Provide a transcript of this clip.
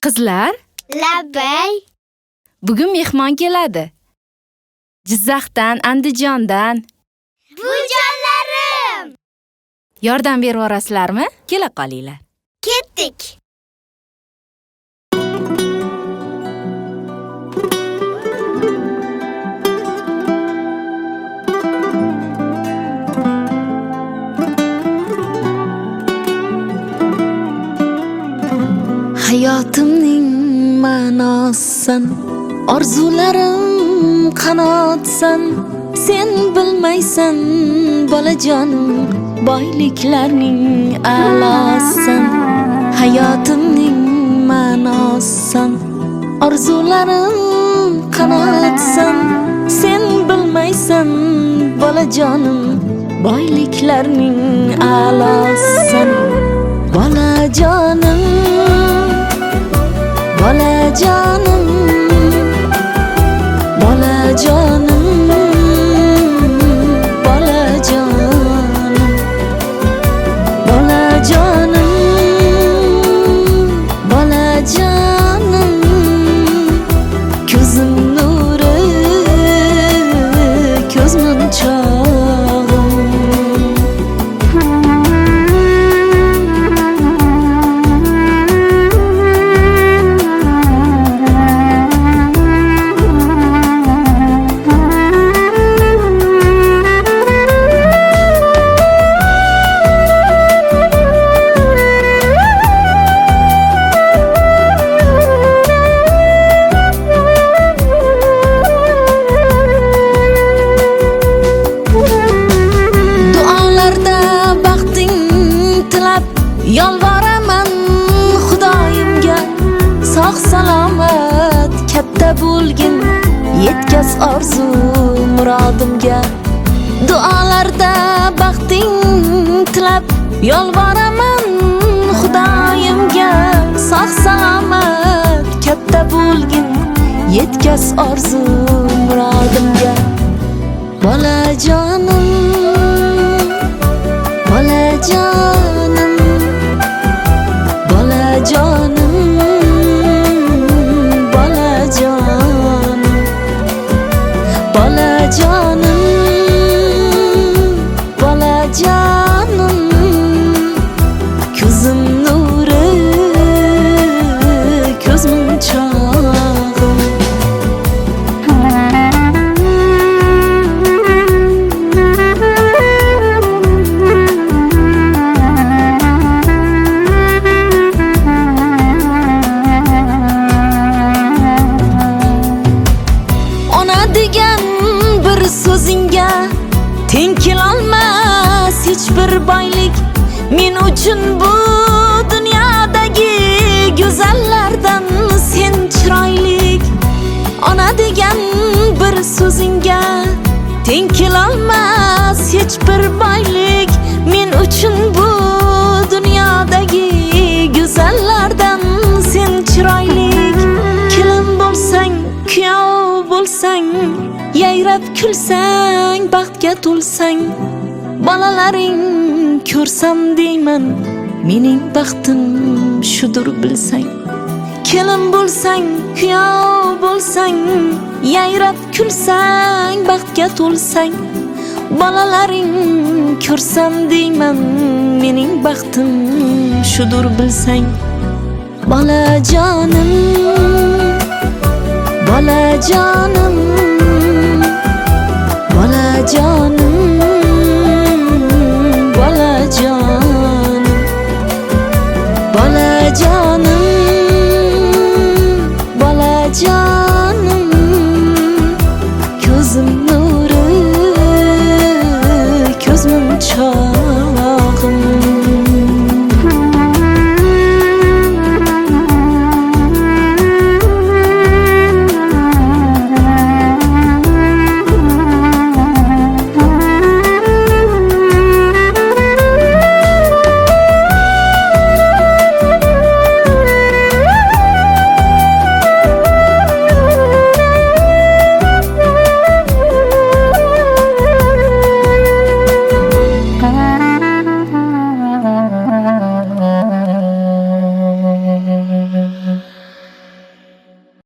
Qizlar, Labbay. bugun mehmon keladi. Jizzaxdan, Andijondan. Bujonlarim. Yordam berib yorasizlarmi? Kela qolinglar. Ketdik. Hayotimning ma'nosisan, orzularim qanotsan. Sen bilmaysan bolajonim, boyliklarning a'losisan. Hayotimning ma'nosisan, orzularim qanotsan. Sen bilmaysan bolajonim, boyliklarning a'losisan. Bolajonim, bolajonim, bolajonim, bolajonim, bolajonim, bolajonim, ko'zim nuri, ko'zim chog'im. Yolvoraman Xudoyimga, sog' salomat katta bo'lgin, yetkaz orzu murodimga. Duolarda baxting tilab, yolvoraman Xudoyimga, sog' salomat katta bo'lgin, yetkaz orzu murodimga. Bolajonim, bolajonim, bolajonim, bolajonim, bolajonim, bolajonim, ko'zim nuri, ko'zim chog'im. So'zingga teng kelolmas hech bir boylik. Men uchun bu dunyodagi go'zallardan sen chiroylik. Ona degan bir so'zingga teng kelolmas hech bir boylik. Men uchun bu dunyodagi go'zallardan sen chiroylik. Kelin bo'lsang, kuyov bo'lsang, yayrab kulsang, baxtga to'lsang, bolalaring ko'rsam deyman, mening baxtim shudur bilsang. Kelin bo'lsang, kuyov bo'lsang, yayrab kulsang, baxtga to'lsang, bolalaring ko'rsam deyman, mening baxtim shudur bilsang. Bolajonim, bolajonim, bolajonim, bolajonim, bolajonim,